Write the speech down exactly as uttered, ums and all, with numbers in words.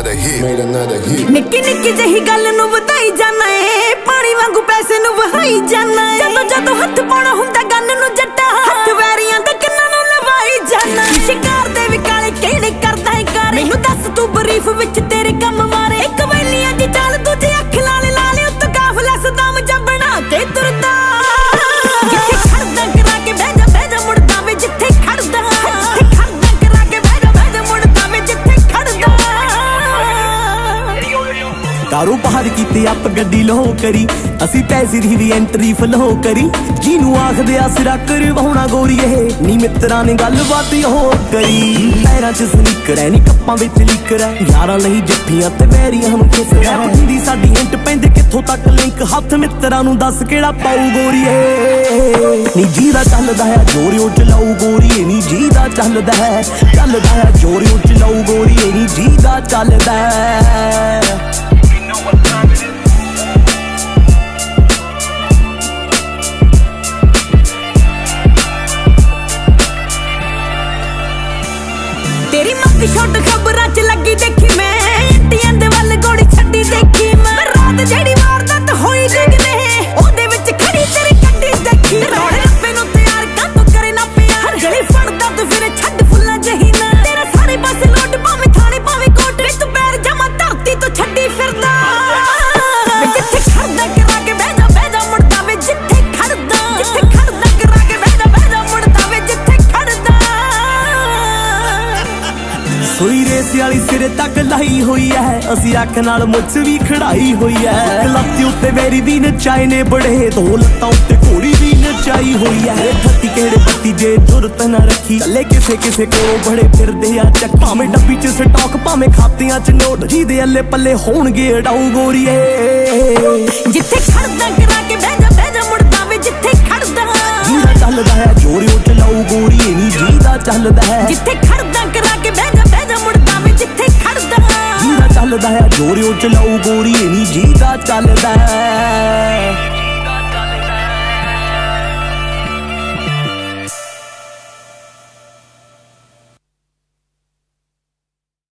another hit, made another hit. Nikki Nikki जही गल नूं वधाई जाना है, पानी वांगू पैसे नूं वहाई जाना है। जदों जदों हथ पाउणा हुंदा गन नूं जट्टा, हथ वैरियां दे किन्नां नूं लवाई जाना। शिकार दे वी काले किहड़े करदा है कार, मैनूं दस तू बरीफ विच तेरे कम मारे। इक वैलियां दी चाल दूजे अख लाल लाले, उत्त काफला सदाम जा बना के तुरदा। जिथे खड़दा करा के बह जा बह जा मुड़दा वे, जिथे खड़दा जिथे खड़दा करा के बह जा बह जा मुड़दा वे, जिथे खड़दा। कारों बाहर कीते अप गड्डी लो करी, असी पैसे दी भी एंट्री फलो करी। जिनू आखदे आ सिरा करवाउणा गोरीए, नी मित्रां ने गलबात हो करी। पैरां च स्नीकर है नी कप्पां विच लीकर है, यारां लई जफ्फियां ते वैरियां नूं खिसदा है। हुंदी साडी हिंट पैंदे कित्थों तक लिंक, हथ मित्रां नूं दस किहड़ा पाऊ गोरीए। नी जीदा चलदा है जोरियों चलाऊ गोरीए, नी जीदा चलदा है चलदा है जोरियों चलाऊ गोरीए, नी जीदा चलदा है। तेरी मत छोट खबरां च लगी देखी मैं, इंडियन दे वल गोली छड्डी देखी मैं। रात जेड़ी वारदात होई जगने, ओदे विच खड़ी तेरी गड्डी देखी। रोड़े रप्पे नूं तैयार कर तू करे ना प्यार, गली फड़दा तू फिर छड्ड फुल्लां जही ना। तेरे सारे पासे लोट भावें थाने भावें कोट, वे तू पैर जमा धरती तो छड्डी फिरदा। जिथे खड़दा करा के बह जा बह जा मुड़दा वे, जिथे खड़दा जिथे खड़दा करा के बह जा बह जा मुड़दा वे, जिथे खड़दा। सोई रेस वाली सिरे तक लाई हुई है, असी अख नाल मुझ भी खड़ाई हुई है। लत्ती उत्ते वेरी भी नचाए ने बड़े, दो लत्तां उत्ते घोड़ी भी नचाई हुई है। थत्ती केड़े पत्ती जे जुरत न रखी, चले किसे किसे कोलों बड़े फिरदे आ चक। भावें डब्बी च स्टॉक भावें खातियां च नोट, जीदे अल्ले पल्ले होणगे अड़ाऊ गोरीए। जिथे खड़दा करा के बह जा बह जा मुड़दा वे, जिथे खड़दा जीदा चलदा है जोरियों चलाऊ गोरीए, नी जीदा चलदा है। जिथे खड़दा करा के बह जा बह जा मुड़दा वे, जिथे खड़दा जीदा चलदा है जोरियों चलाऊ गोरीए, नी जीदा चलदा है।